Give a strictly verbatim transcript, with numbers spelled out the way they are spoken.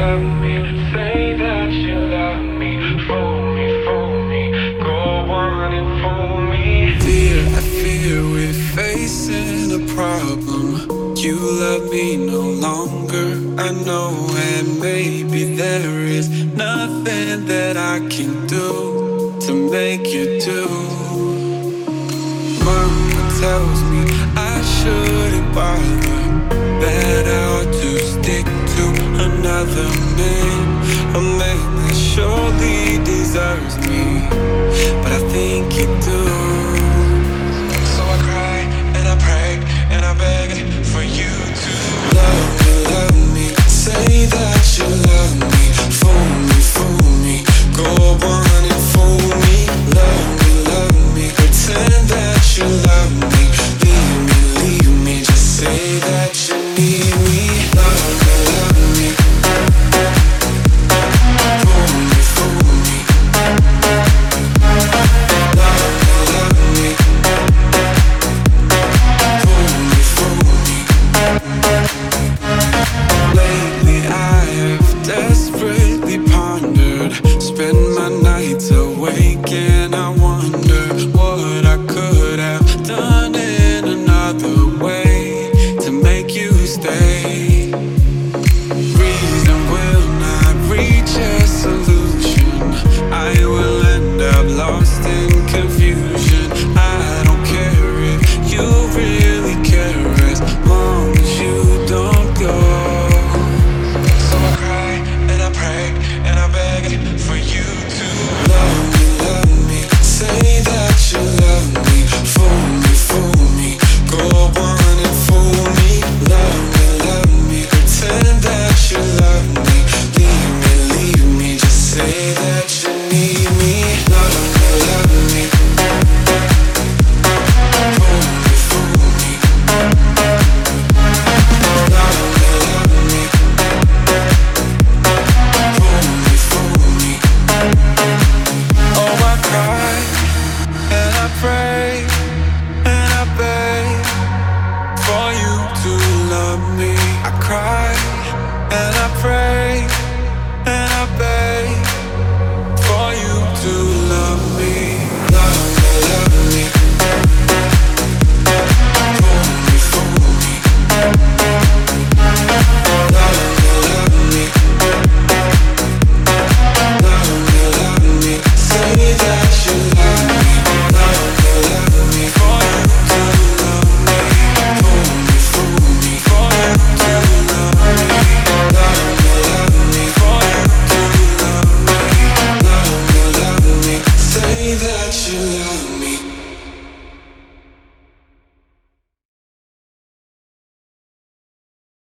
love me. Say that you love me. Fool me, fool me. Go on and fool me. Dear, I fear we're facing a problem. You love me no longer, I know, and maybe there is nothing that I can do to make you do. Mama tells me I shouldn't bother, that I ought to stick to another man, a man that surely deserves me, but I think you do. So I cry and I pray and I beg for you to love me, love me. Say that you love me. Fool me, fool me. Go on and fool me. Love me, love me. Pretend that you love me. Leave me, leave me. Just say that you need me. Love me, love me. Fool me, fool me. Love me, love me. Fool me, fool me. Lately I have desperately pondered, spend my nights awake and I wonder what I could have done in another way to make you stay. Reason will not reach a solution, I will end up lost in confusion. I don't care if you really care as long as you don't go. So I cry and I pray and I beg for you to love me, love me. Say that you love me. Fool me, fool me. Go on and fool me. Love me, love me. Pretend that you love me. Leave me, leave me. Just say that you need me. Love me, love me. Fool me, fool me. Love me, love me. Fool me, fool me. Oh, I cry and I pray and I beg for you to love me. I cry and I pray and I beg for you to love me. Love me, love me. Fool me, fool me. Love me, love me. Love me, love me. Say that you love me. Love me, love me. For you to love me. Fool me, fool me. For you to love me. Love me, love me. For you to love me. Love me, love me. Say that you love me.